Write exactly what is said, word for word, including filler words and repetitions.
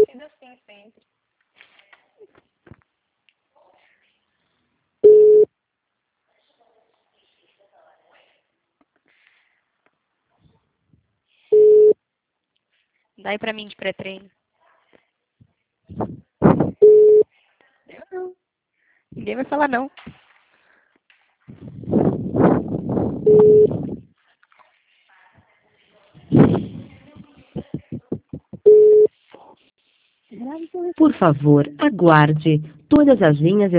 sido assim sempre. Dá aí pra mim de pré-treino. Eu não. Ninguém vai falar não. Por favor, aguarde. Todas as linhas